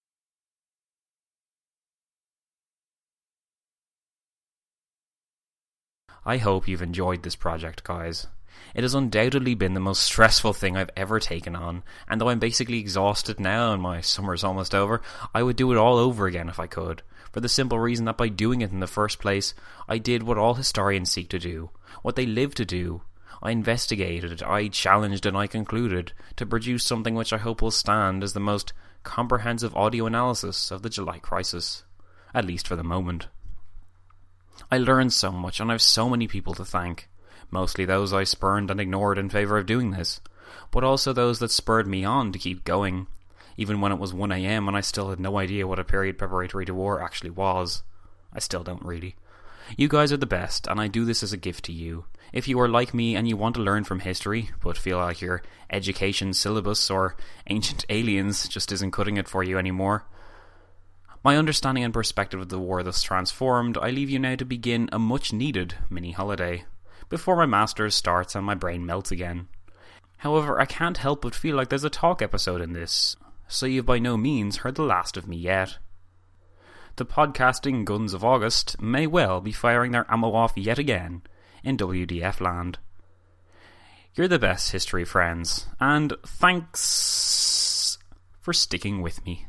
H: I hope you've enjoyed this project, guys. It has undoubtedly been the most stressful thing I've ever taken on, and though I'm basically exhausted now and my summer's almost over, I would do it all over again if I could, for the simple reason that by doing it in the first place, I did what all historians seek to do, what they live to do. I investigated, I challenged, and I concluded to produce something which I hope will stand as the most comprehensive audio analysis of the July crisis, at least for the moment. I learned so much, and I have so many people to thank. Mostly those I spurned and ignored in favour of doing this, but also those that spurred me on to keep going, even when it was 1 AM and I still had no idea what a period preparatory to war actually was. I still don't really.
D: You guys are the best, and I do this as a gift to you. If you are like me and you want to learn from history, but feel like your education syllabus or ancient aliens just isn't cutting it for you anymore, my understanding and perspective of the war thus transformed, I leave you now to begin a much-needed mini-holiday, before my Masters starts and my brain melts again. However, I can't help but feel like there's a talk episode in this, so you've by no means heard the last of me yet. The podcasting guns of August may well be firing their ammo off yet again in WDF land. You're the best, history friends, and thanks for sticking with me.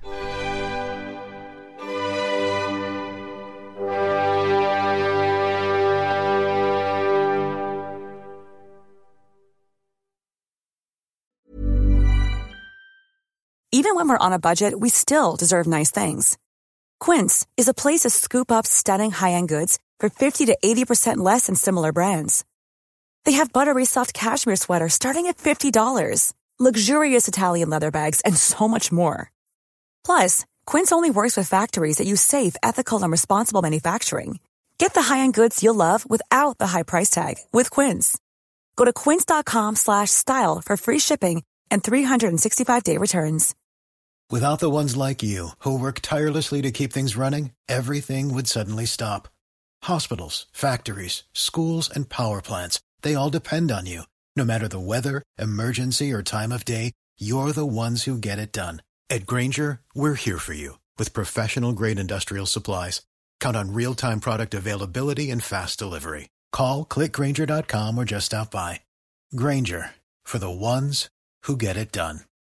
I: Even when we're on a budget, we still deserve nice things. Quince is a place to scoop up stunning high-end goods for 50 to 80% less than similar brands. They have buttery soft cashmere sweaters starting at $50, luxurious Italian leather bags, and so much more. Plus, Quince only works with factories that use safe, ethical, and responsible manufacturing. Get the high-end goods you'll love without the high price tag with Quince. Go to quince.com/style for free shipping and 365-day returns.
J: Without the ones like you, who work tirelessly to keep things running, everything would suddenly stop. Hospitals, factories, schools, and power plants, they all depend on you. No matter the weather, emergency, or time of day, you're the ones who get it done. At Grainger, we're here for you with professional-grade industrial supplies. Count on real-time product availability and fast delivery. Call, click Grainger.com, or just stop by. Grainger, for the ones who get it done.